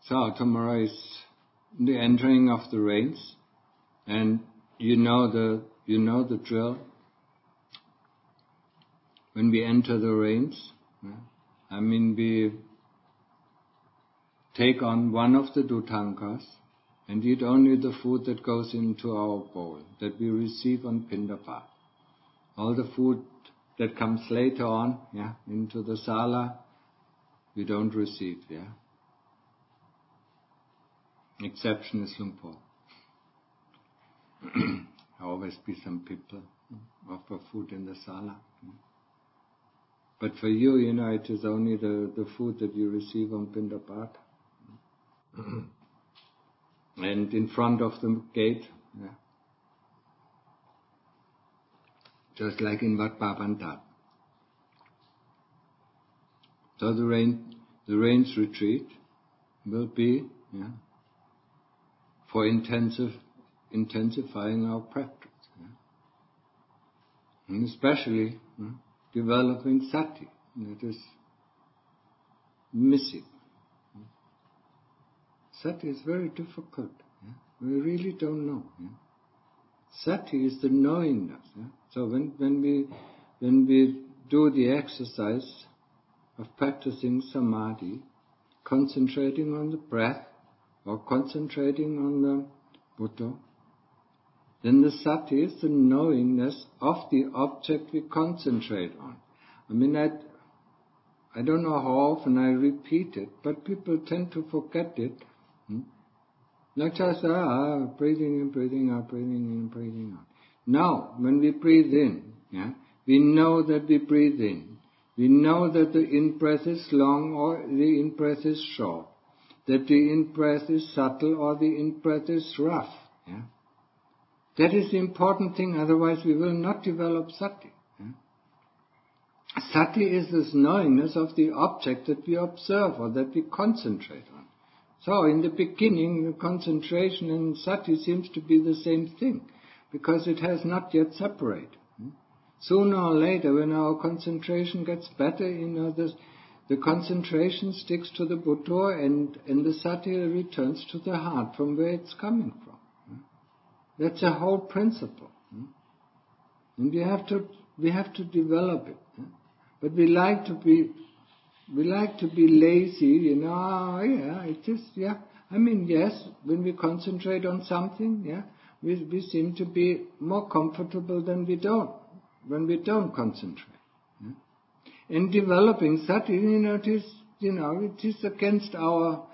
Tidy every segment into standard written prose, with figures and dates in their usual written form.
So tomorrow is the entering of the rains, and you know the drill. When we enter the rains, we take on one of the Dhutankas and eat only the food that goes into our bowl, that we receive on Pindapat. All the food that comes later on, into the sala, we don't receive, Exception is Lumpur. Always be some people offer food in the sala. But for you, it is only the food that you receive on Pindapat. And in front of the gate, just like in Wat Papantat. So the rains retreat will be for intensifying our practice, and especially developing sati that is missing. Sati is very difficult. We really don't know. Sati is the knowingness. So when we do the exercise of practicing samadhi, concentrating on the breath or concentrating on the Buddha, then the sati is the knowingness of the object we concentrate on. I don't know how often I repeat it, but people tend to forget it. Not just breathing in, breathing out, breathing in, breathing out. Now, when we breathe in, we know that we breathe in. We know that the in-breath is long or the in-breath is short. That the in-breath is subtle or the in-breath is rough. That is the important thing, otherwise we will not develop sati. Sati is this knowingness of the object that we observe or that we concentrate on. So in the beginning, the concentration and sati seems to be the same thing, because it has not yet separated. Sooner or later, when our concentration gets better, the concentration sticks to the Buddha and the sati returns to the heart from where it's coming from. That's a whole principle. And we have to develop it. But we like to be lazy, it is, yes, when we concentrate on something, we seem to be more comfortable than when we don't concentrate. In developing sati, it is against our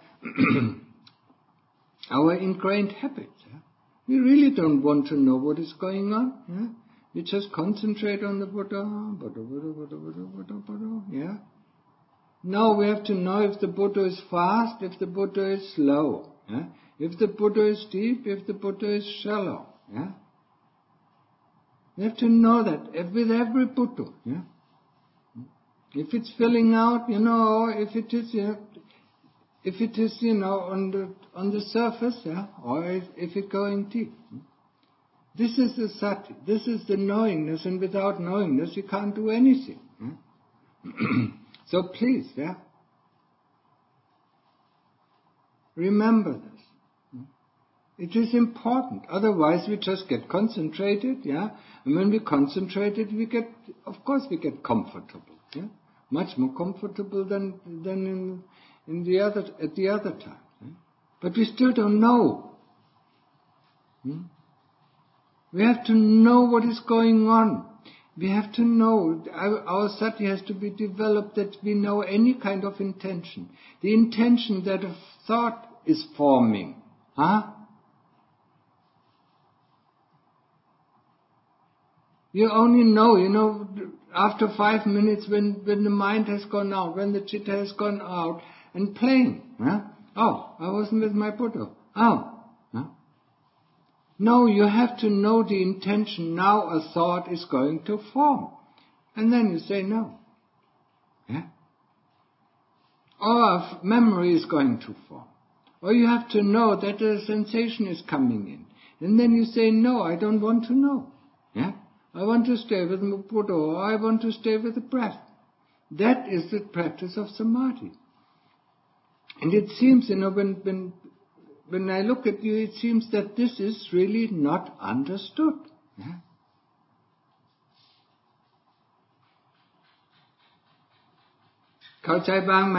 our ingrained habits. We really don't want to know what is going on. We just concentrate on the Buddha, Buddha, Buddha, Buddha, Buddha, Buddha, Buddha. Now we have to know if the Buddha is fast, if the Buddha is slow, if the Buddha is deep, if the Buddha is shallow. We have to know that with every Buddha. If it's filling out, if it is, on the surface, or if it's going deep. This is the sati. This is the knowingness, and without knowingness, you can't do anything. So please, remember this. It is important. Otherwise, we just get concentrated, And when we concentrated, we get comfortable, Much more comfortable than at the other time. But we still don't know. We have to know what is going on. We have to know, our sati has to be developed that we know any kind of intention. The intention that a thought is forming. You only know, after 5 minutes when the mind has gone out, when the chitta has gone out and playing. Oh, I wasn't with my Buddha. No, you have to know the intention. Now a thought is going to form. And then you say no. Or a memory is going to form. Or you have to know that a sensation is coming in. And then you say no, I don't want to know. I want to stay with my Buddha, or I want to stay with the breath. That is the practice of samadhi. And it seems, when I look at you, it seems that this is really not understood. Yeah?เข้าใจบ้างไหม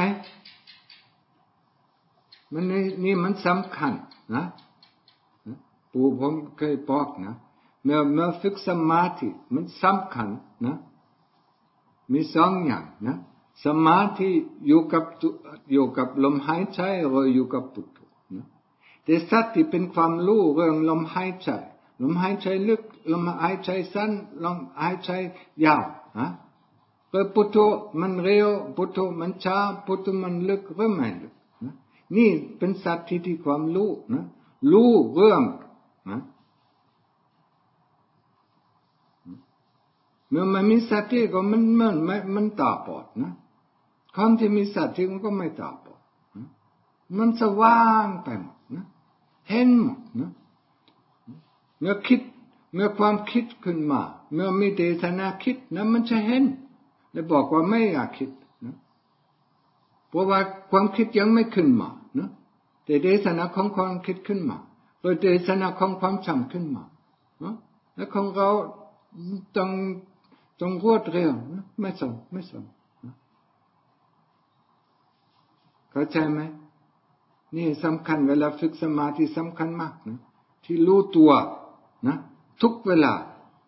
มันนี่มันสำคัญนะปู่ผมเคยบอกนะเมื่อฝึกสมาธิมันสำคัญนะมีสองอย่างนะสมาธิอยู่กับลมหายใจหรืออยู่กับพุทโธนะแต่สติเป็นความรู้เรื่องลมหายใจลมหายใจลึกลมหายใจสั้นลมหายใจยาวนะพุทโธมันเร็วพุทโธมันช้าพุทโธมันลึกหรือไม่ลึกนะนี่เป็นสติที่ความรู้นะรู้เรื่องนะเมื่อมันมีสติก็มันตาบอดนะคนที่มีสติมันก็ไม่ตาบอดนะมันสว่างไปหมดนะเห็นหมดนะเมื่อความคิดขึ้นมาเมื่อมีเจตนาคิดนะมันจะเห็นและบอกว่าไม่อยากคิดนะเพราะว่าความคิดยังไม่ขึ้นมานะแต่เจตนาของความคิดขึ้นมาหรือเจตนาของความจำขึ้นมานะและของเราต้องรวดเร็วนะไม่สนนะเข้าใจไหมนี่สำคัญเวลาฝึกสมาธิสำคัญมากนะที่รู้ตัวนะทุกเวลา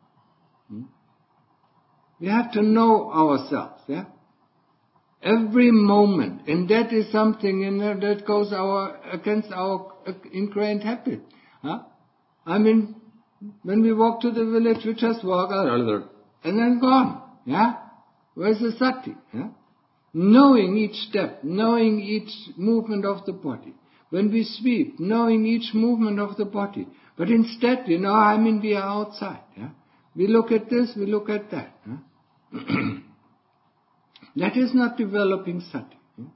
We have to know ourselves, yeah? Every moment, and that is something that goes against our ingrained habit. Huh? I mean, when we walk to the village, we just walk and then gone. Yeah, where's the sati? Yeah? Knowing each step, knowing each movement of the body. When we sweep, knowing each movement of the body. But instead, we are outside. Yeah? We look at this, we look at that. Huh? That is not developing sati. Huh?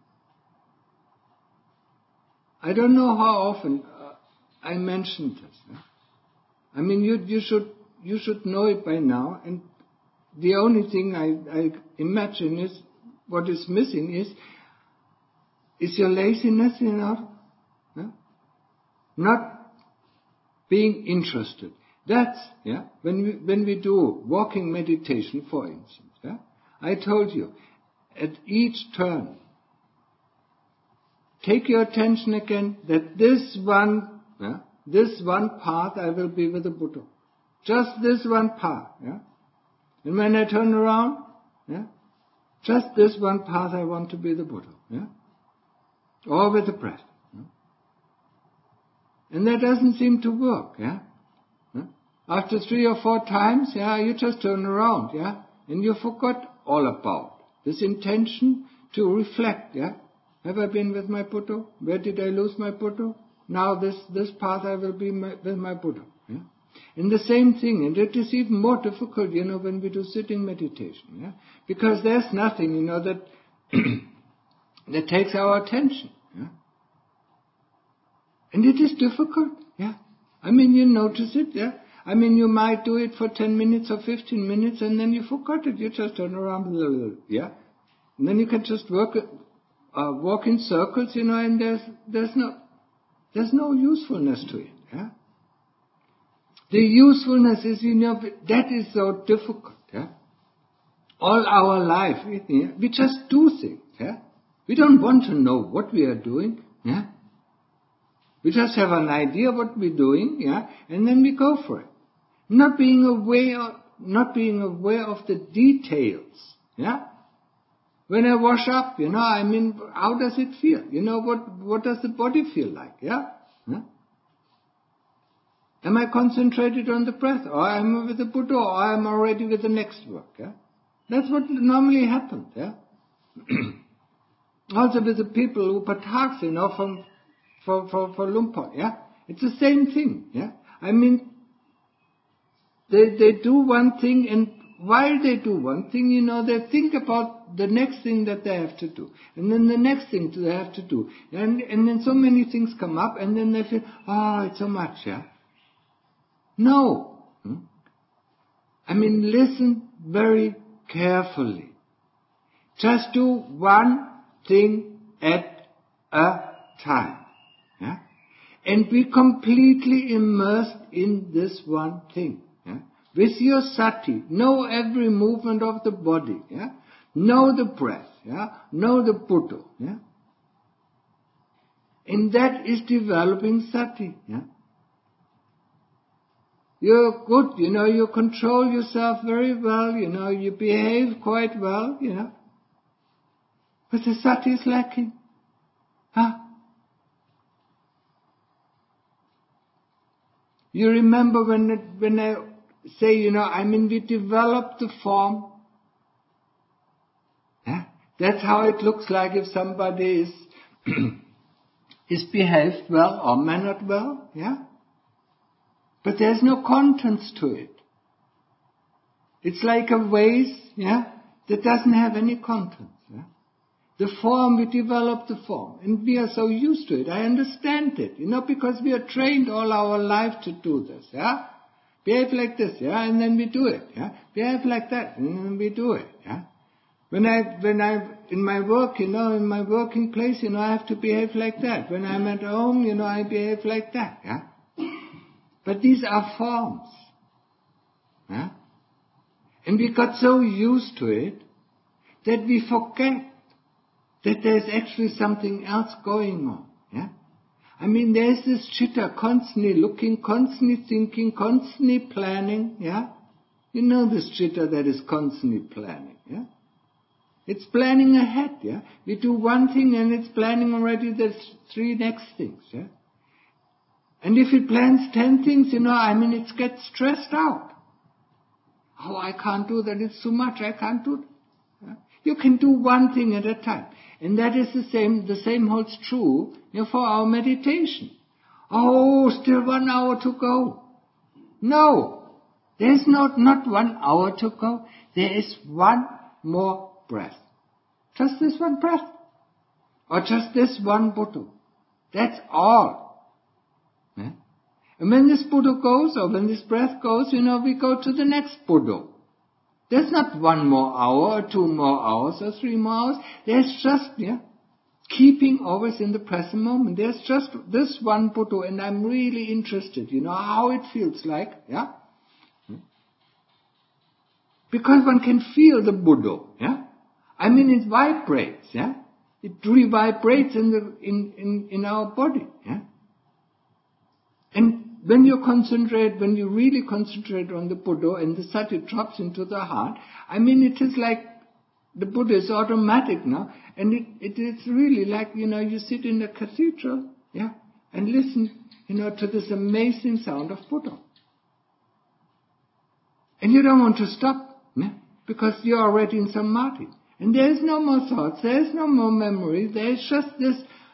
I don't know how often I mentioned this. Huh? I mean, you should know it by now. And the only thing I imagine is what is missing is your laziness, huh? Not being interested. That's, yeah, when we do walking meditation, for instance, yeah, I told you, at each turn, take your attention again that this one path I will be with the Buddha. Just this one path, yeah. And when I turn around, yeah, just this one path I want to be the Buddha, yeah. Or with the breath. Yeah? And that doesn't seem to work, yeah. After 3 or 4 times, yeah, you just turn around, yeah, and you forgot all about this intention to reflect, yeah. Have I been with my Buddha? Where did I lose my Buddha? Now this path I will be with my Buddha, yeah. And the same thing, and it is even more difficult, when we do sitting meditation, yeah, because there's nothing, that that takes our attention, yeah. And it is difficult, yeah. I mean, you notice it, yeah. I mean, you might do it for 10 minutes or 15 minutes and then you forgot it. You just turn around, yeah. And then you can just walk in circles, and there's no usefulness to it, yeah. The usefulness is, that is so difficult, yeah. All our life, we just do things, yeah. We don't want to know what we are doing, yeah. We just have an idea what we're doing, yeah, and then we go for it. Not being aware of the details, yeah. When I wash up, how does it feel? What does the body feel like, yeah? Huh? Am I concentrated on the breath, or am I with the Buddha, or am I already with the next work, yeah? That's what normally happens, yeah. Also with the people who partakes, for Lumpur, yeah. It's the same thing, yeah. I mean, they do one thing, and while they do one thing, they think about the next thing that they have to do, and then the next thing they have to do, and then so many things come up, and then they feel, it's so much, yeah. No. I mean, listen very carefully. Just do one thing at a time. Yeah? And be completely immersed in this one thing. Yeah? With your sati, know every movement of the body. Yeah? Know the breath. Yeah? Know the Buddha. Yeah? And that is developing sati. Yeah? You're good, you control yourself very well, you behave quite well, but the sati is lacking. Huh? You remember when I say, we develop the form. Yeah? That's how it looks like if somebody is behaved well or mannered well, yeah? But there's no contents to it. It's like a vase, yeah, that doesn't have any contents. Yeah? The form, we develop the form, and we are so used to it. I understand it, because we are trained all our life to do this, yeah. Behave like this, yeah, and then we do it, yeah. Behave like that, and then we do it, yeah. When I in my work, in my working place, I have to behave like that. When I'm at home, I behave like that, yeah. But these are forms. Yeah? And we got so used to it that we forget that there's actually something else going on. Yeah? There's this chitta constantly looking, constantly thinking, constantly planning. Yeah? This chitta that is constantly planning. Yeah? It's planning ahead. Yeah? We do one thing and it's planning already the 3 next things. Yeah? And if it plans 10 things, it gets stressed out. Oh, I can't do that. It's too much. I can't do that. Yeah? You can do one thing at a time. And that is the same holds true for our meditation. Oh, still 1 hour to go. No. There's not 1 hour to go. There is one more breath. Just this one breath. Or just this one Buddha. That's all. Yeah? And when this Buddha goes, or when this breath goes, we go to the next Buddha. There's not 1 more hour, or 2 more hours, or 3 more hours. There's just, keeping always in the present moment. There's just this one Buddha, and I'm really interested, how it feels like, yeah? Because one can feel the Buddha, yeah? It vibrates, yeah? It revibrates in our body, yeah? And when you really concentrate on the Buddha and the sati drops into the heart, it is like the Buddha is automatic now, and it is really like, you sit in a cathedral, yeah, and listen, to this amazing sound of Buddha. And you don't want to stop, yeah, because you're already in samadhi. And there is no more thoughts, there is no more memory, there is just this,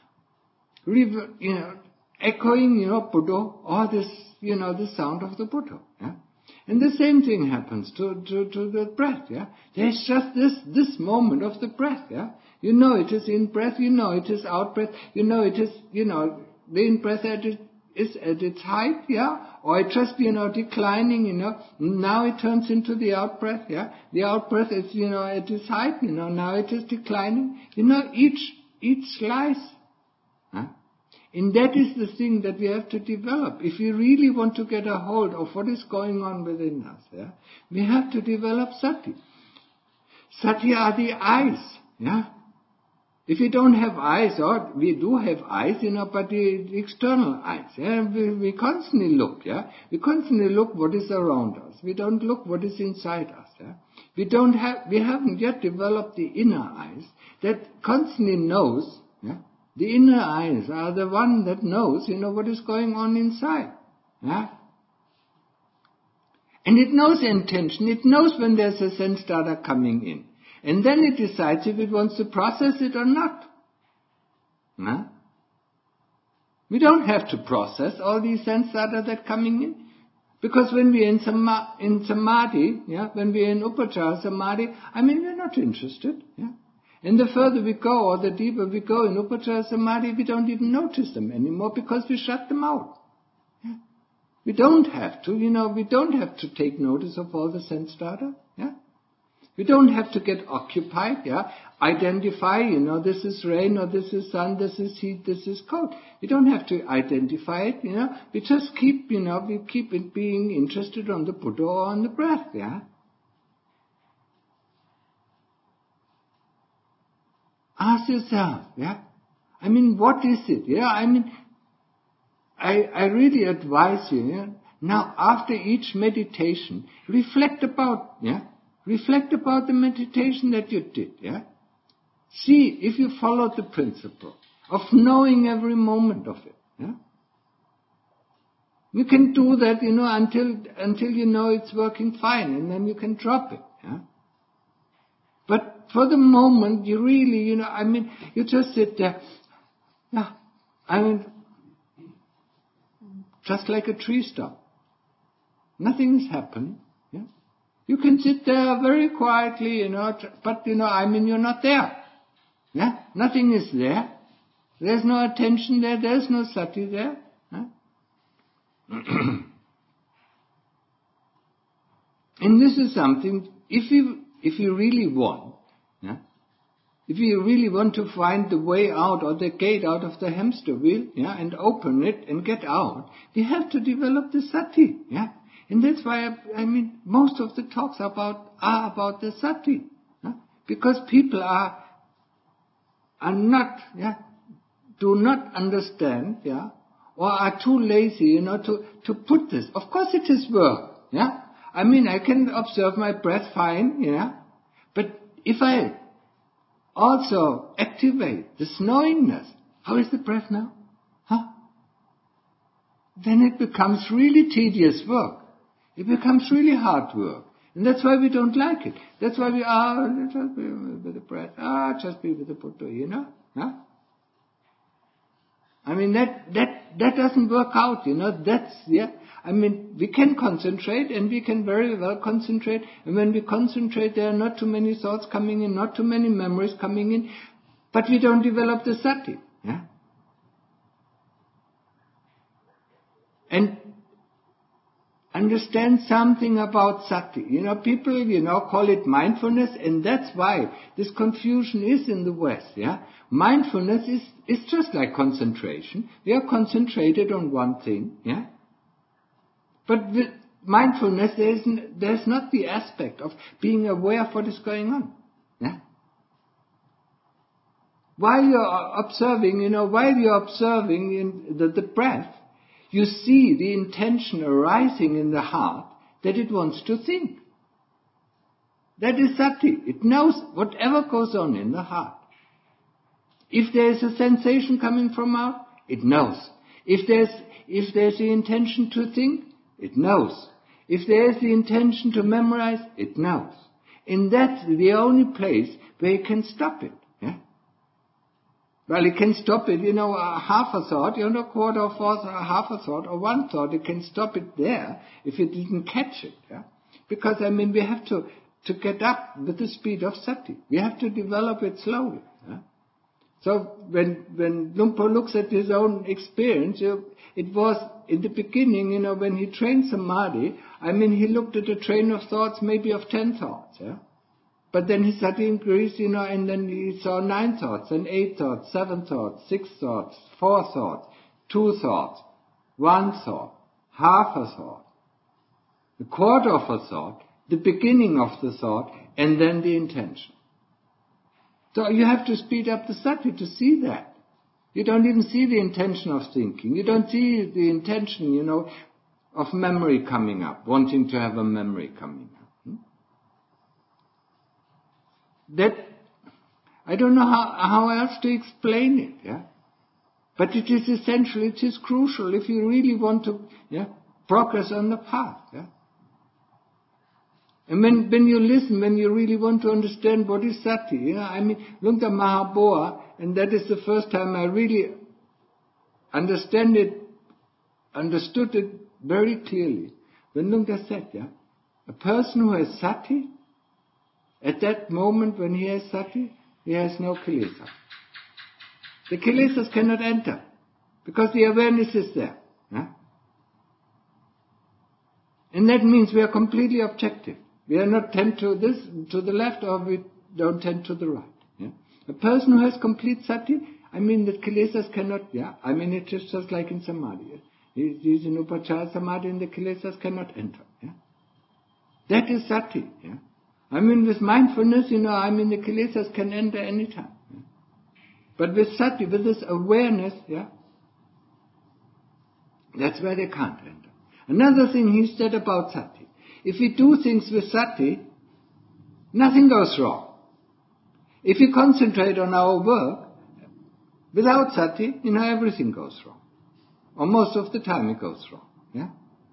echoing, Buddha, or this, the sound of the Buddha, yeah. And the same thing happens to the breath, yeah. There's just this moment of the breath, yeah. It is in breath, it is out breath, it is, the in breath is at its height, yeah. Or it just, declining, now it turns into the out breath, yeah. The out breath is, at its height, now it is declining, each slice, huh? And that is the thing that we have to develop. If we really want to get a hold of what is going on within us, yeah, we have to develop sati. Sati are the eyes, yeah. If we don't have eyes, or we do have eyes, but the external eyes, yeah, we constantly look, yeah. We constantly look what is around us. We don't look what is inside us, yeah. We haven't yet developed the inner eyes that constantly knows, yeah. The inner eyes are the one that knows, what is going on inside. Yeah? And it knows intention. It knows when there's a sense data coming in. And then it decides if it wants to process it or not. Yeah? We don't have to process all these sense data that are coming in. Because when we're in samadhi, yeah, when we're in upachara samadhi, we're not interested. Yeah? And the further we go, or the deeper we go in upachara samadhi, we don't even notice them anymore because we shut them out. Yeah? We don't have to, we don't have to take notice of all the sense data. Yeah? You don't have to get occupied, identify, this is rain or this is sun, this is heat, this is cold. We don't have to identify it, we just keep, we keep it being interested on the Buddha or on the breath, Ask yourself, what is it, I really advise you, now after each meditation, reflect about the meditation that you did, See if you followed the principle of knowing every moment of it, You can do that, until you know it's working fine, and then you can drop it, But for the moment, you really, you just sit there, just like a tree stump. Nothing is happening. You can sit there very quietly, but you're not there. Nothing is there. There's no attention there. There's no sati there. And this is something. If you really want, if you really want to find the way out or the gate out of the hamster wheel, and open it and get out, we have to develop the sati, And that's why, most of the talks are about the sati, because people are not, do not understand, or are too lazy, to put this. Of course it is work, I can observe my breath fine, but if I also activate this knowingness, how is the breath now? Then it becomes really tedious work. It becomes really hard work. And that's why we don't like it. That's why we just be with the breath. Just be with the Buddha, That doesn't work out, That's, we can concentrate, and we can very well concentrate. And when we concentrate, there are not too many thoughts coming in, not too many memories coming in. But we don't develop the sati, And understand something about sati. People, call it mindfulness, and that's why this confusion is in the West, Mindfulness is just like concentration. We are concentrated on one thing, But with mindfulness, there's not the aspect of being aware of what is going on, While you're observing, in the breath, you see the intention arising in the heart that it wants to think. That is sati. It knows whatever goes on in the heart. If there is a sensation coming from out, it knows. If there's the intention to think, it knows. If there is the intention to memorize, it knows. And that's the only place where you can stop it. Well, it can stop it, half a thought, a quarter of half a thought, or one thought. It can stop it there if it didn't catch it. Because, we have to get up with the speed of sati. We have to develop it slowly. So when Lumpo looks at his own experience, it was in the beginning, when he trained samadhi, he looked at a train of thoughts, maybe of 10 thoughts. But then his sati increased, and then he saw 9 thoughts, and 8 thoughts, 7 thoughts, 6 thoughts, 4 thoughts, 2 thoughts, 1 thought, half a thought, a quarter of a thought, the beginning of the thought, and then the intention. So you have to speed up the sati to see that. You don't even see the intention of thinking. You don't see the intention, of memory coming up, wanting to have a memory coming up. That, I don't know how else to explain it, But it is essential, it is crucial if you really want to, progress on the path, And when you listen, when you really want to understand what is sati, Lungta Mahaboa, and that is the first time I really understood it very clearly. When Lungta said, a person who has sati, at that moment when he has sati, he has no kilesa. The kilesas cannot enter, because the awareness is there. And that means we are completely objective. We are not tend to this, to the left, or we don't tend to the right. Yeah? A person who has complete sati, the kilesas cannot, it is just like in samadhi. Yeah? He is in upachara samadhi and the kilesas cannot enter. Yeah? That is sati. Yeah? With mindfulness, the kilesas can enter anytime. Yeah? But with sati, with this awareness, that's where they can't enter. Another thing he said about sati. If we do things with sati, nothing goes wrong. If we concentrate on our work, without sati, everything goes wrong. Or most of the time it goes wrong. Yeah?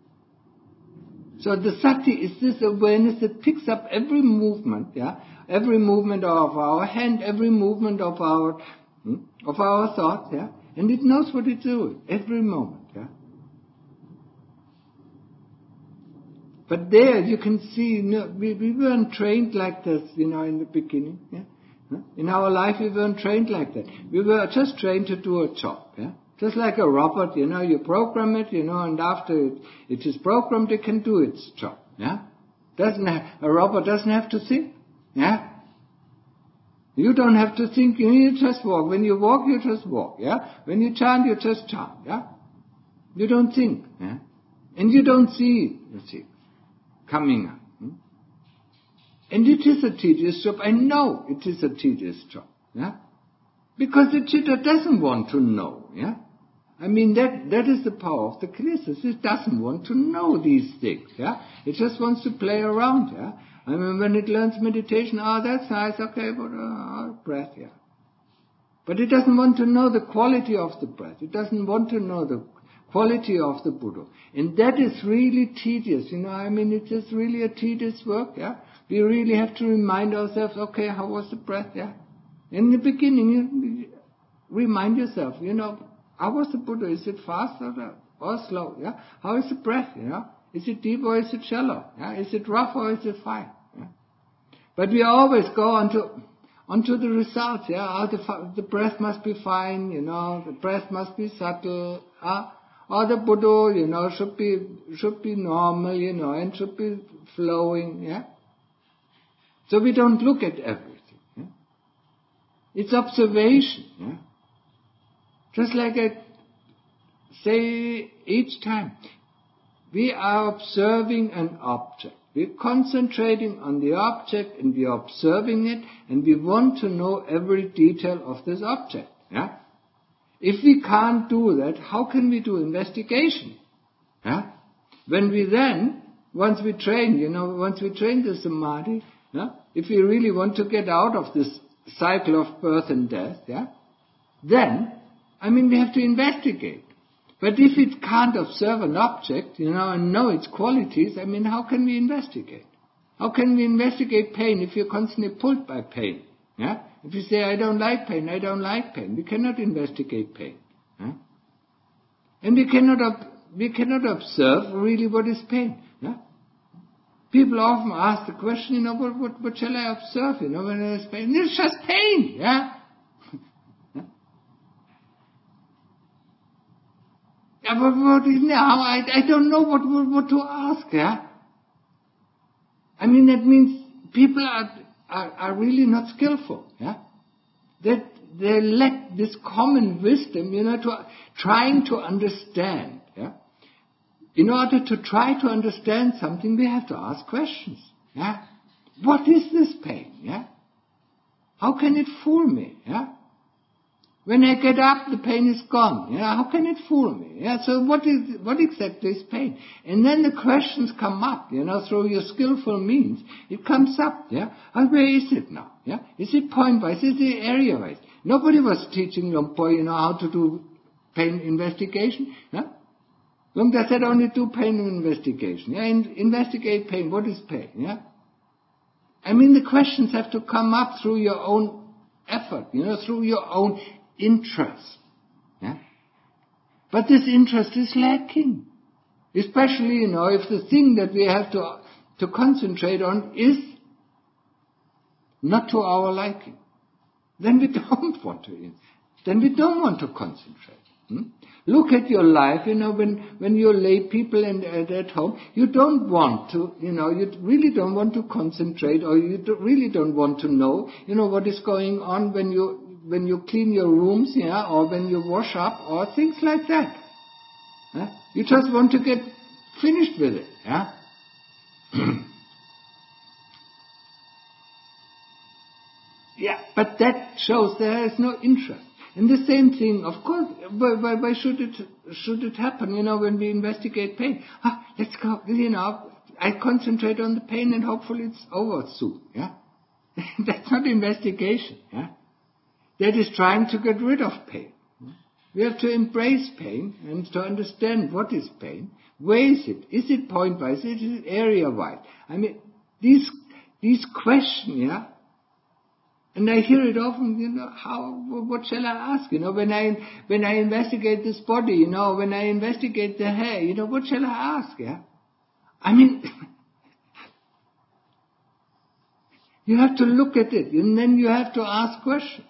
So the sati is this awareness that picks up every movement, every movement of our hand, every movement of our thoughts, and it knows what it's doing every moment. But there you can see, we weren't trained like this, in the beginning. Yeah? In our life we weren't trained like that. We were just trained to do a job. Yeah? Just like a robot, you program it, and after it is programmed, it can do its job. Yeah? A robot doesn't have to think. Yeah? You don't have to think, you just walk. When you walk, you just walk. Yeah? When you chant, you just chant. Yeah? You don't think. Yeah? And you don't see it, coming up. And it is a tedious job. I know it is a tedious job. Yeah? Because the chitta doesn't want to know. Yeah? That is the power of the kilesas. It doesn't want to know these things. Yeah? It just wants to play around. Yeah? When it learns meditation, that's nice, okay, but breath, yeah. But it doesn't want to know the quality of the breath. It doesn't want to know the quality of the Buddha. And that is really tedious, it is really a tedious work, yeah. We really have to remind ourselves, okay, how was the breath, yeah. In the beginning, you remind yourself, how was the Buddha? Is it fast or slow, yeah? How is the breath, Is it deep or is it shallow, yeah? Is it rough or is it fine, yeah? But we always go onto the results, yeah. The breath must be fine, the breath must be subtle, or the Buddha, should be normal, and should be flowing, yeah. So we don't look at everything, yeah. It's observation, yeah. Just like I say each time, we are observing an object. We're concentrating on the object and we're observing it, and we want to know every detail of this object, yeah. If we can't do that, how can we do investigation? Yeah? When we then, once we train the samadhi, if we really want to get out of this cycle of birth and death, then, we have to investigate. But if it can't observe an object, and know its qualities, how can we investigate? How can we investigate pain if you're constantly pulled by pain? Yeah? If you say, I don't like pain, we cannot investigate pain. Yeah? And we cannot observe really what is pain. Yeah? People often ask the question, what shall I observe, when there's pain? It's just pain, yeah? Yeah, but what is now? I don't know what to ask, yeah? That means people are really not skillful, yeah? That they lack this common wisdom, trying to understand, yeah? In order to try to understand something, we have to ask questions, yeah? What is this pain, yeah? How can it fool me, yeah? When I get up, the pain is gone, yeah? How can it fool me, yeah? So what exactly is pain? And then the questions come up, through your skillful means. It comes up, yeah? And where is it now, yeah? Is it point-wise? Is it area-wise? Nobody was teaching Lompo, how to do pain investigation, yeah? Lompo said only do pain investigation, yeah? Investigate pain. What is pain, yeah? The questions have to come up through your own effort, through your own interest, yeah? But this interest is lacking. Especially, if the thing that we have to concentrate on is not to our liking. Then we don't want to concentrate. Look at your life, when you lay people at home, you don't want to, you really don't want to concentrate, or you really don't want to know, what is going on when you clean your rooms, or when you wash up, or things like that. You just want to get finished with it, but that shows there is no interest. And the same thing, of course, why should it happen, when we investigate pain? Let's go, I concentrate on the pain and hopefully it's over soon, That's not investigation, That is trying to get rid of pain. We have to embrace pain and to understand what is pain. Where is it? Is it point-wise? Is it area-wide? I mean, these questions, and I hear it often, what shall I ask? When I investigate this body, when I investigate the hair, what shall I ask? I mean, you have to look at it, and then you have to ask questions.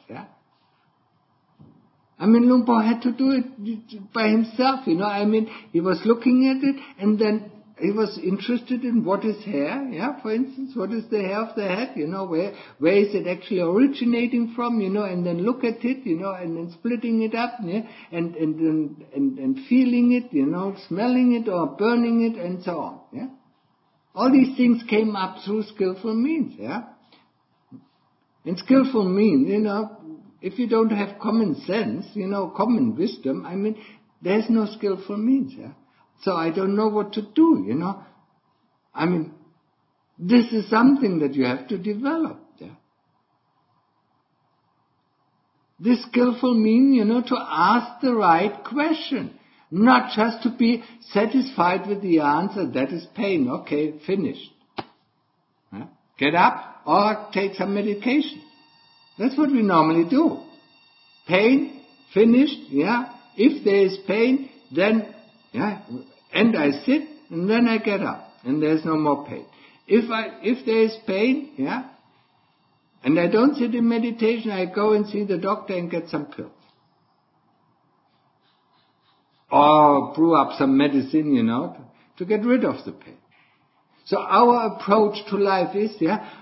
I mean, Luang Por had to do it by himself. He was looking at it, and then he was interested in what is hair, for instance, what is the hair of the head, where is it actually originating from, and then look at it, and then splitting it up, and feeling it, smelling it or burning it, and so on, All these things came up through skillful means, And skillful means, if you don't have common sense, common wisdom, there's no skillful means, So I don't know what to do, this is something that you have to develop, This skillful means, to ask the right question, not just to be satisfied with the answer, that is pain, okay, finished. Get up or take some medication. That's what we normally do. Pain, finished, If there is pain, then, and I sit, and then I get up, and there's no more pain. If there is pain, and I don't sit in meditation, I go and see the doctor and get some pills. Or brew up some medicine, to get rid of the pain. So our approach to life is,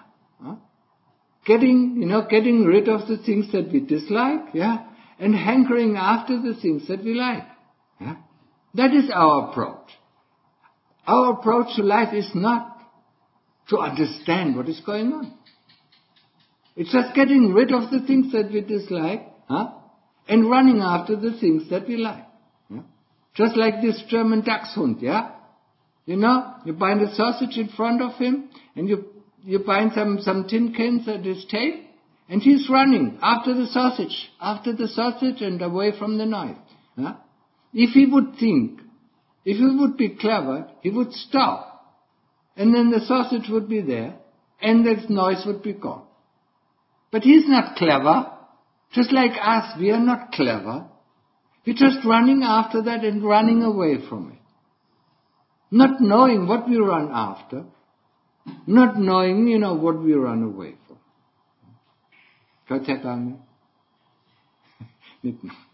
getting rid of the things that we dislike, and hankering after the things that we like. That is our approach. Our approach to life is not to understand what is going on. It's just getting rid of the things that we dislike, and running after the things that we like. Just like this German dachshund, you bind a sausage in front of him, and you bind some tin cans at his tail, and he's running after the sausage and away from the knife. If he would think, if he would be clever, he would stop, and then the sausage would be there, and the noise would be gone. But he's not clever, just like us, we are not clever. We're just running after that and running away from it. Not knowing what we run after, not knowing, what we run away from. เข้าใจบ้างไหม นิดหน่อย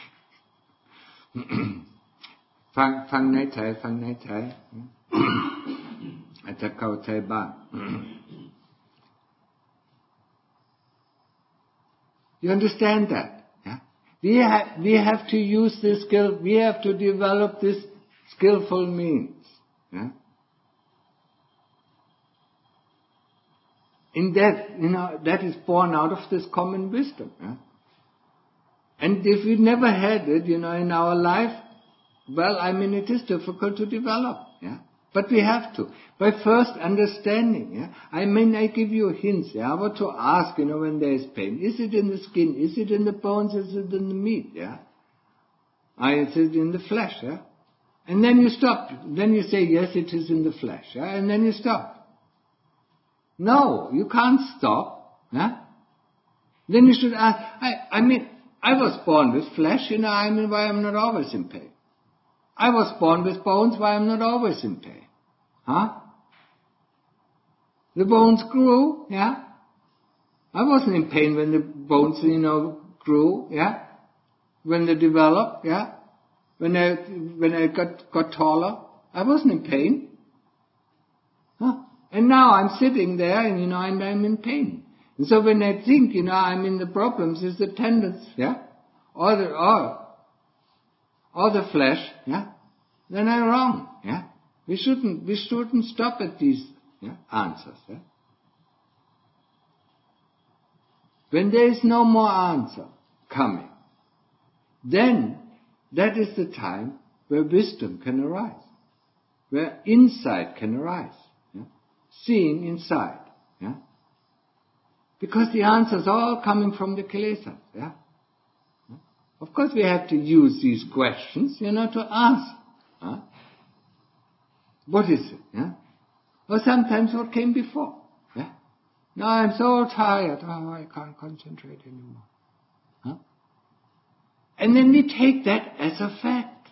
ฟังในใจอาจจะเข้าใจบ้าง You understand that? We have to use this skill. We have to develop this skillful means. In that, that is born out of this common wisdom. And if we never had it, in our life, well, it is difficult to develop. But we have to. By first understanding, I give you hints, what to ask, when there is pain. Is it in the skin? Is it in the bones? Is it in the meat? Is it in the flesh? And then you stop. Then you say, yes, it is in the flesh. And then you stop. No, you can't stop. Then you should ask, I was born with flesh, why I'm not always in pain? I was born with bones, why I'm not always in pain? The bones grew, I wasn't in pain when the bones, grew, when they developed, when I got taller, I wasn't in pain. And now I'm sitting there and, and I'm in pain. And so when I think, I'm in the problems, is the tendency, or the flesh, then I'm wrong, We shouldn't stop at these answers, When there is no more answer coming, then that is the time where wisdom can arise, where insight can arise, seeing inside, because the answers are all coming from the kilesas, Of course we have to use these questions, to ask, what is it, or sometimes what came before, Now I'm so tired, I can't concentrate anymore, And then we take that as a fact.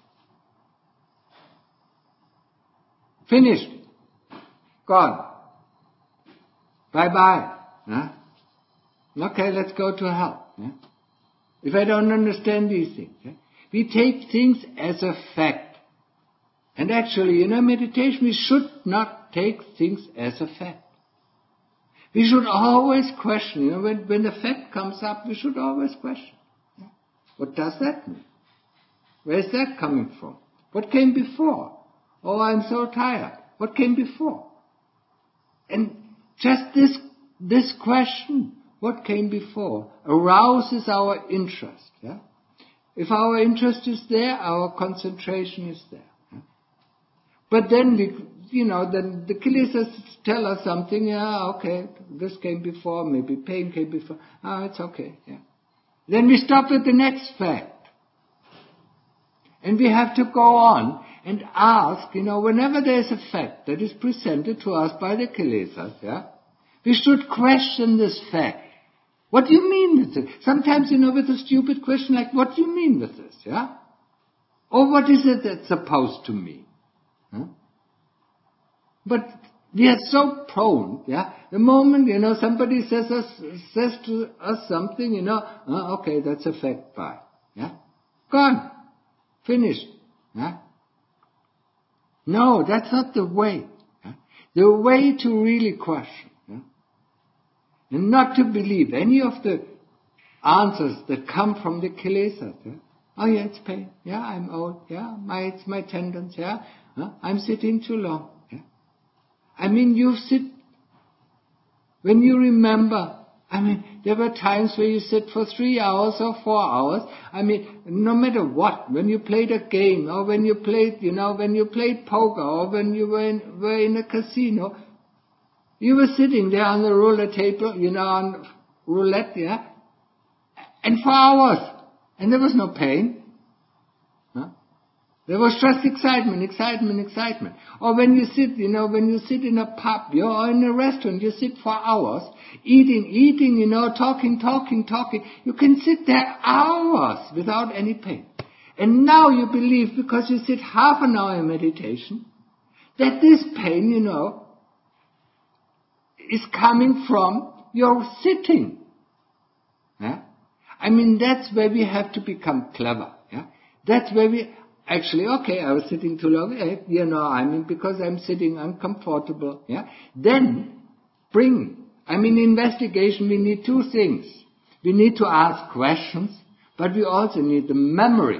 Finished. Gone. Bye-bye. Okay, let's go to hell. If I don't understand these things. We take things as a fact. And actually, meditation, we should not take things as a fact. We should always question. When the fact comes up, we should always question. What does that mean? Where is that coming from? What came before? Oh, I'm so tired. What came before? And just this question, what came before, arouses our interest. If our interest is there, our concentration is there. But then then the kilesas tell us something. Okay, this came before, maybe pain came before. It's okay. Then we stop at the next fact. And we have to go on and ask, whenever there is a fact that is presented to us by the kilesas, we should question this fact. What do you mean with it? Sometimes, with a stupid question like, what do you mean with this, Or what is it that's supposed to mean? But we are so prone, The moment, somebody says to us something, okay, that's a fact, bye, Gone. Finished, No, that's not the way. The way to really question, and not to believe any of the answers that come from the kilesas, Oh, it's pain, I'm old, it's my tendons, I'm sitting too long, when you remember, there were times where you sit for 3 hours or 4 hours. No matter what, when you played a game, or when you played, when you played poker, or when you were in a casino, you were sitting there on the roulette table, on roulette, and for hours, and there was no pain. There was just excitement. Or when you sit, in a pub, or in a restaurant, you sit for hours, eating, talking. You can sit there hours without any pain. And now you believe, because you sit half an hour in meditation, that this pain, is coming from your sitting. That's where we have to become clever. That's where we... Actually, okay, I was sitting too long, because I'm sitting uncomfortable, Then, investigation, we need two things. We need to ask questions, but we also need the memory,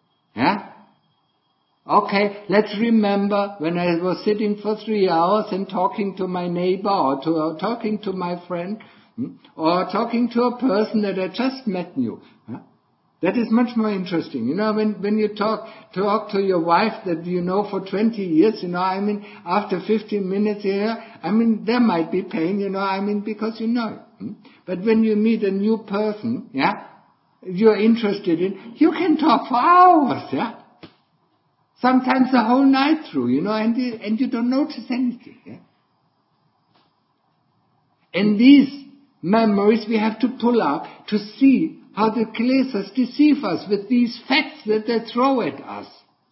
Okay, let's remember when I was sitting for 3 hours and talking to my neighbor, or talking to my friend, or talking to a person that I just met new, That is much more interesting. When you talk to your wife that you know for 20 years, after 15 minutes here, there might be pain, because you know. But when you meet a new person, you're interested in, you can talk for hours, Sometimes the whole night through, and you don't notice anything, And these memories we have to pull out to see how the kilesas deceive us with these facts that they throw at us.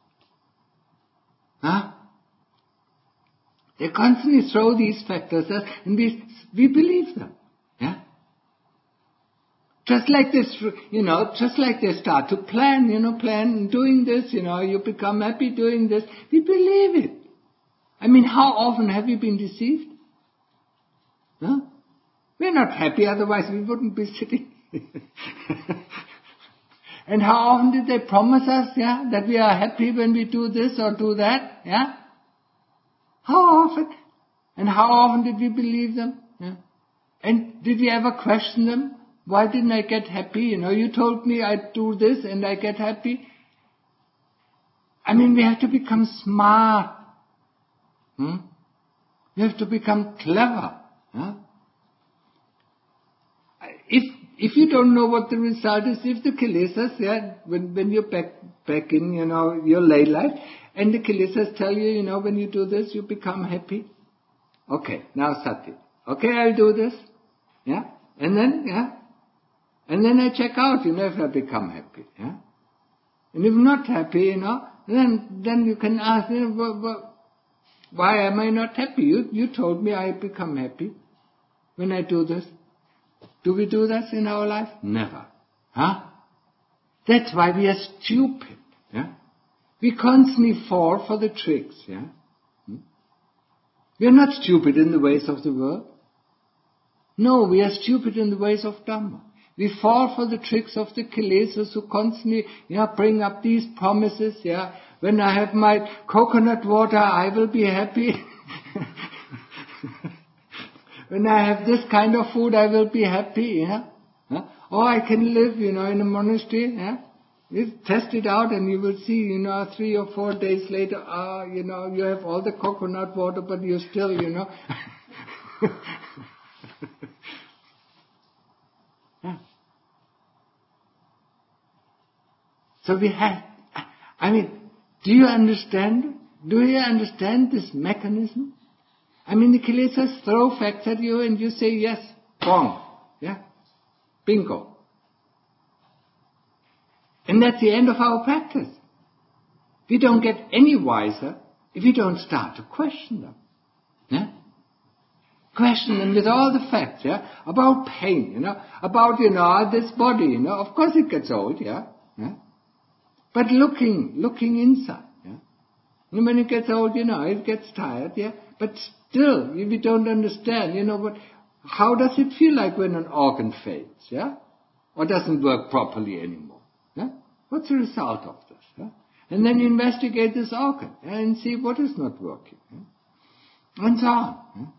They constantly throw these factors at us, and we believe them. Just like this, just like they start to plan doing this, you become happy doing this. We believe it. I mean, how often have you been deceived? Huh? We're not happy, otherwise we wouldn't be sitting. And how often did they promise us, that we are happy when we do this or do that, How often? And how often did we believe them? And did we ever question them? Why didn't I get happy? You told me I'd do this and I get happy. I mean, we have to become smart. We have to become clever. If you don't know what the result is, if the kilesas, when you're back in, your lay life, and the kilesas tell you, when you do this, you become happy. Okay, now sati. Okay, I'll do this. And then I check out, if I become happy. And if not happy, then you can ask, why am I not happy? You told me I become happy when I do this. Do we do that in our life? Never. That's why we are stupid. We constantly fall for the tricks. We are not stupid in the ways of the world. No, we are stupid in the ways of Dhamma. We fall for the tricks of the kilesas who constantly bring up these promises. When I have my coconut water, I will be happy. When I have this kind of food, I will be happy. Or I can live, in a monastery. You test it out and you will see, 3 or 4 days later, you have all the coconut water, but you're still, So we have, do you understand? Do you understand this mechanism? The kilesas throw facts at you and you say yes, wrong, bingo. And that's the end of our practice. We don't get any wiser if we don't start to question them. Question them with all the facts, about pain, about, this body, of course it gets old, But looking inside, And when it gets old, it gets tired, But still, we don't understand, how does it feel like when an organ fails, Or doesn't work properly anymore, What's the result of this, And then you investigate this organ, and see what is not working, And so on,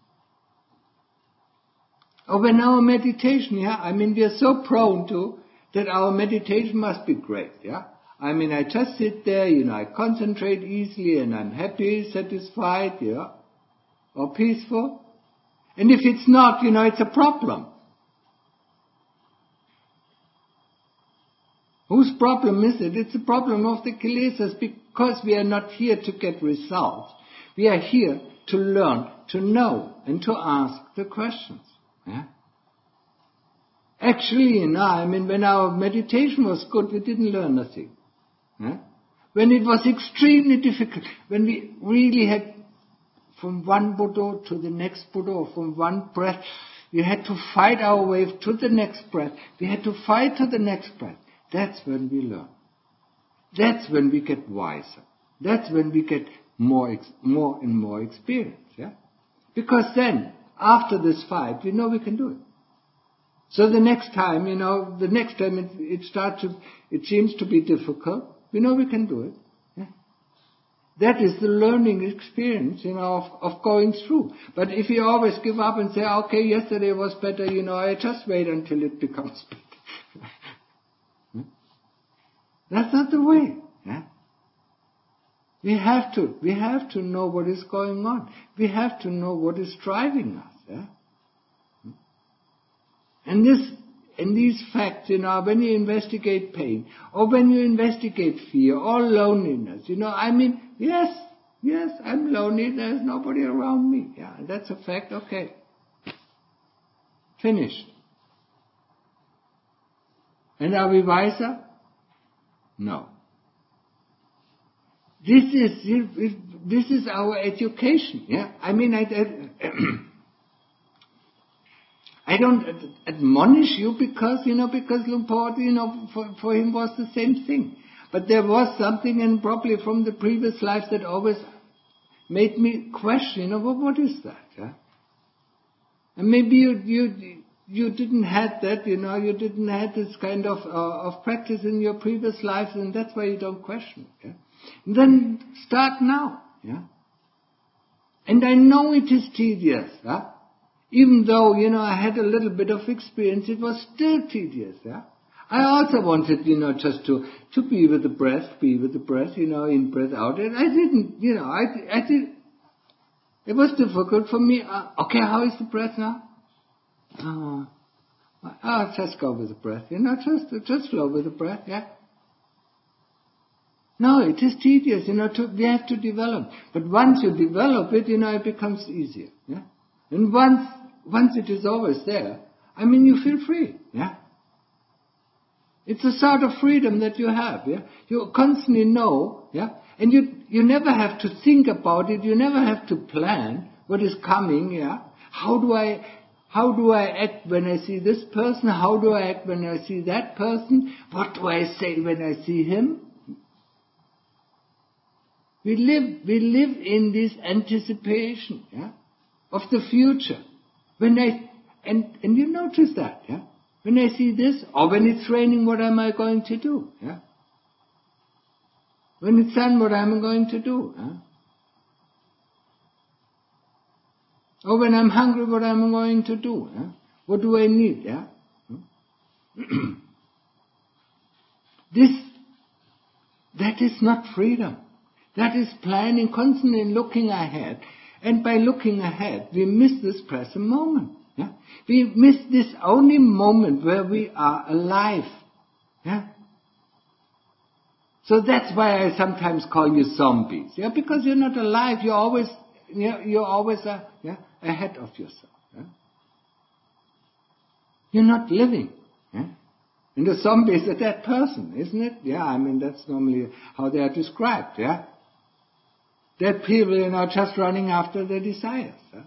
Or when our meditation, we are so prone to, that our meditation must be great, I just sit there, I concentrate easily and I'm happy, satisfied, or peaceful. And if it's not, it's a problem. Whose problem is it? It's a problem of the kilesas, because we are not here to get results. We are here to learn, to know, and to ask the questions. Actually, when our meditation was good, we didn't learn nothing. When it was extremely difficult, when we really had from one Buddha to the next Buddha, or from one breath, we had to fight our way to the next breath. We had to fight to the next breath. That's when we learn. That's when we get wiser. That's when we get more and more experience. Because then, after this fight, we know we can do it. So the next time, it seems to be difficult. We know we can do it. That is the learning experience, of going through. But if you always give up and say, okay, yesterday was better, I just wait until it becomes better. That's not the way. We have to know what is going on. We have to know what is driving us. And these facts, when you investigate pain, or when you investigate fear, or loneliness, yes, I'm lonely, there's nobody around me. That's a fact, okay. Finished. And are we wiser? No. This is our education, I don't admonish you because Luang Por, for him was the same thing. But there was something, and probably from the previous lives, that always made me question, what is that? Yeah? And maybe you didn't have that, you didn't have this kind of practice in your previous lives, and that's why you don't question it. Yeah? And then start now. Yeah? And I know it is tedious. Yeah? Even though, I had a little bit of experience, it was still tedious. Yeah? I also wanted, just to be with the breath, in breath out. And I didn't, I did. It was difficult for me. Okay, how is the breath now? Just go with the breath, just flow with the breath, yeah. No, it is tedious, we have to develop. But once you develop it, it becomes easier, yeah. And once it is always there, you feel free, yeah. It's a sort of freedom that you have, yeah. You constantly know, yeah. And you never have to think about it, you never have to plan what is coming, yeah. How do I act when I see this person? How do I act when I see that person? What do I say when I see him? We live in this anticipation, yeah, of the future. And you notice that, yeah? When I see this, or when it's raining, what am I going to do? Yeah? When it's sun, what am I going to do? Yeah? Or when I'm hungry, what am I going to do? Yeah? What do I need? Yeah? That is not freedom. That is planning, constantly looking ahead. And by looking ahead, we miss this present moment. Yeah? We miss this only moment where we are alive. Yeah? So that's why I sometimes call you zombies. Yeah? Because you're not alive. You're always ahead of yourself. Yeah? You're not living. Yeah? And the zombie is a dead person, isn't it? Yeah, that's normally how they are described. Yeah? Dead people, just running after their desires. Yeah?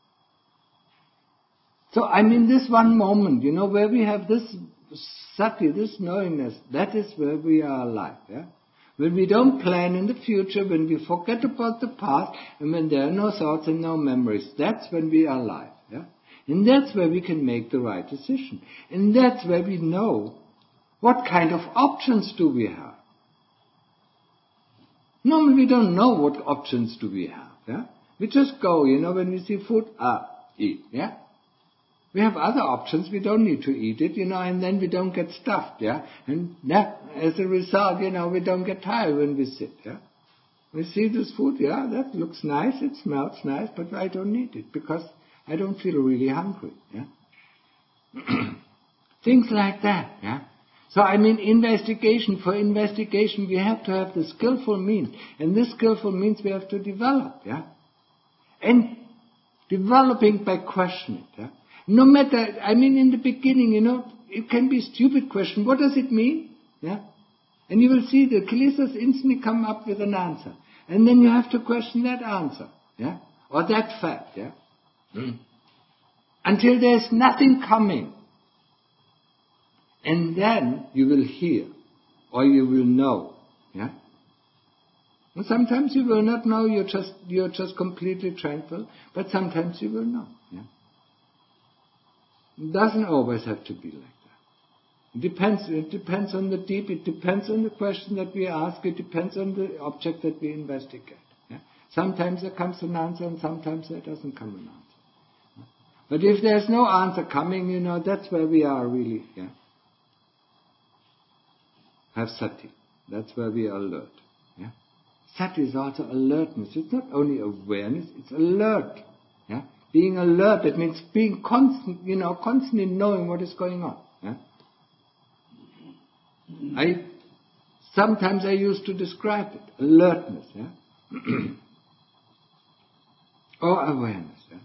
So this one moment, where we have this sati, this knowingness, that is where we are alive. Yeah? When we don't plan in the future, when we forget about the past, and when there are no thoughts and no memories, that's when we are alive. Yeah? And that's where we can make the right decision. And that's where we know what kind of options do we have. Normally we don't know what options do we have. Yeah? We just go, when we see food, eat. Yeah? We have other options, we don't need to eat it, and then we don't get stuffed, yeah. And as a result, we don't get tired when we sit, yeah. We see this food, yeah, that looks nice, it smells nice, but I don't need it because I don't feel really hungry, yeah. Things like that, yeah. So investigation, for investigation we have to have the skillful means, and this skillful means we have to develop, yeah. And developing by questioning, yeah. No matter, in the beginning, it can be a stupid question. What does it mean? Yeah? And you will see the kilesas instantly come up with an answer. And then you have to question that answer. Yeah? Or that fact. Yeah? Until there's nothing coming. And then you will hear. Or you will know. Yeah? And sometimes you will not know, you're just completely tranquil. But sometimes you will know. Yeah? It doesn't always have to be like that. It depends on the deep, it depends on the question that we ask, it depends on the object that we investigate. Yeah? Sometimes there comes an answer and sometimes there doesn't come an answer. Yeah? But if there's no answer coming, that's where we are really. Yeah? Have sati. That's where we are alert. Yeah? Sati is also alertness. It's not only awareness, it's alert. Yeah? Being alert, that means being constant, constantly knowing what is going on. Yeah? Sometimes I used to describe it, alertness, yeah? Or awareness, yeah?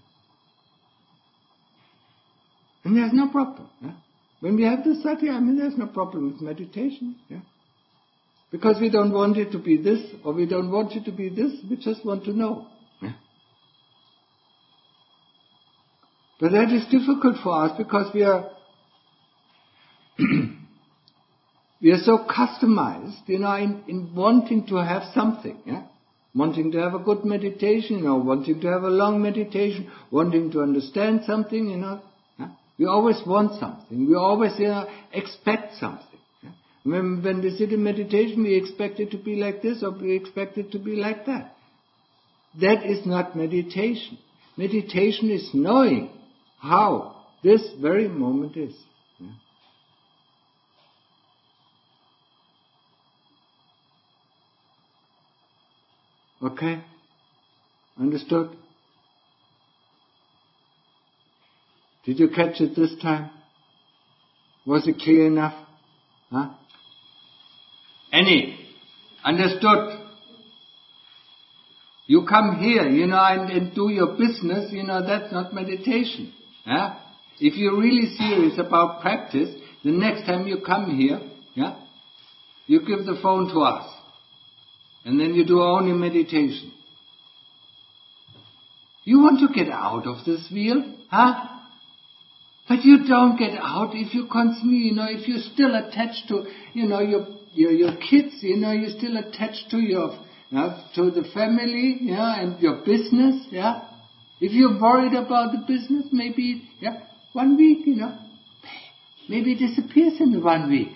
And there's no problem, yeah? When we have this sati, there's no problem with meditation, yeah? Because we don't want it to be this, or we don't want it to be this, we just want to know. Yeah? But that is difficult for us because we are we are so customized, in wanting to have something, wanting to have a good meditation, wanting to have a long meditation, wanting to understand something, We always want something. We always expect something. When we sit in meditation, we expect it to be like this or we expect it to be like that. That is not meditation. Meditation is knowing how this very moment is. Okay? Understood? Did you catch it this time? Was it clear enough? Huh? Any? Understood? You come here, and do your business, that's not meditation. If you're really serious about practice, the next time you come here, you give the phone to us. And then you do only meditation. You want to get out of this wheel, But you don't get out if you constantly, if you're still attached to, your kids, you're still attached to to the family, and your business, If you're worried about the business, maybe, 1 week, maybe it disappears in the 1 week,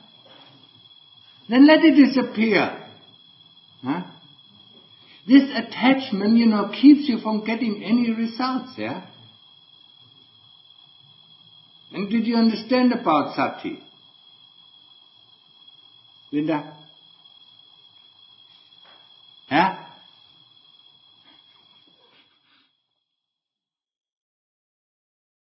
Then let it disappear, This attachment, keeps you from getting any results, And did you understand about sati? Linda?